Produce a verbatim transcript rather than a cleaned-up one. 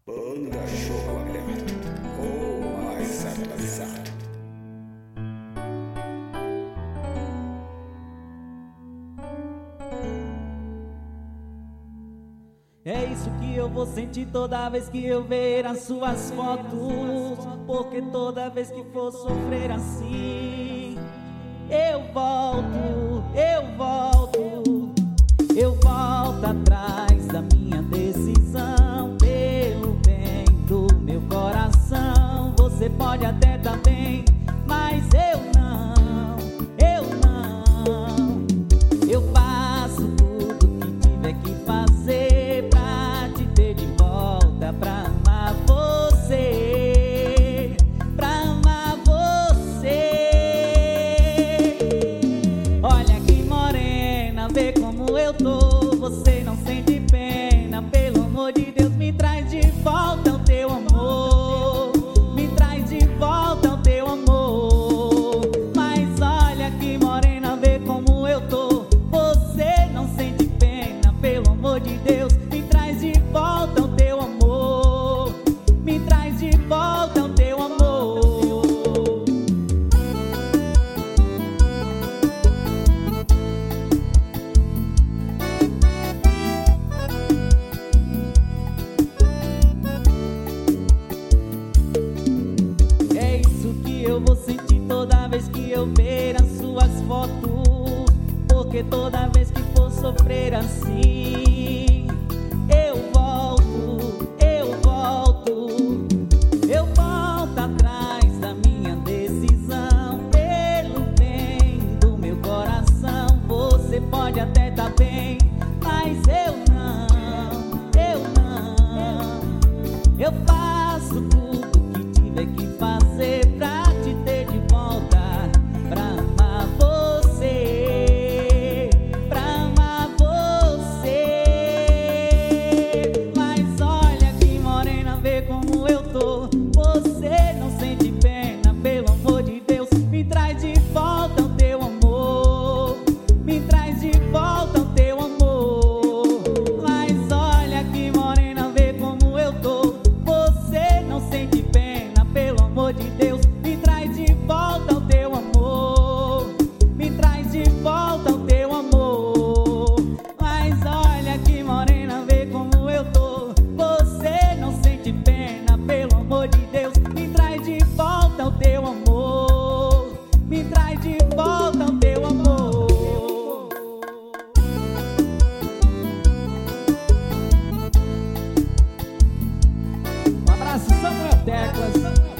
Banda Chocolate, o mais atrasado. É isso que eu vou sentir toda vez que eu ver as suas fotos, porque toda vez que for sofrer assim, eu volto, eu volto, eu volto atrás da minha decisão, pelo bem do meu coração. Você pode até tá bem, mas eu não, eu não. Eu faço tudo que tiver que fazer pra te ter de volta, pra amar você, pra amar você. Olha que morena, vê como eu tô, você não sente pena, pelo amor de Deus, me traz de volta o teu amor, me traz de volta o teu amor. Mas olha que morena, vê como eu tô, você não sente pena, pelo amor de Deus, me traz de volta o teu amor, me traz de volta o teu amor. É isso que eu vou sentir toda vez que eu ver as suas fotos, porque toda vez que for sofrer assim, eu volto, eu volto, eu volto atrás da minha decisão, pelo bem do meu coração. Você pode até tá bem, mas eu não, eu não. Eu faço tudo que tiver que fazer pra te ter de volta, pra amar você, pra amar você. Mas olha que morena, vê como eu tô, você não sente pena, pelo amor de Deus, me traz de volta o teu amor, me traz de volta o teu amor. Mas olha que morena, vê como eu tô, você não sente pena, pelo amor de Deus, me traz de volta o teu amor, me traz de volta o teu amor. Mas olha que morena, vê como eu tô, você não sente pena, pelo amor de Deus, me traz de volta o teu amor, me traz de volta o teu amor. Um abraço, Samuel Teclas.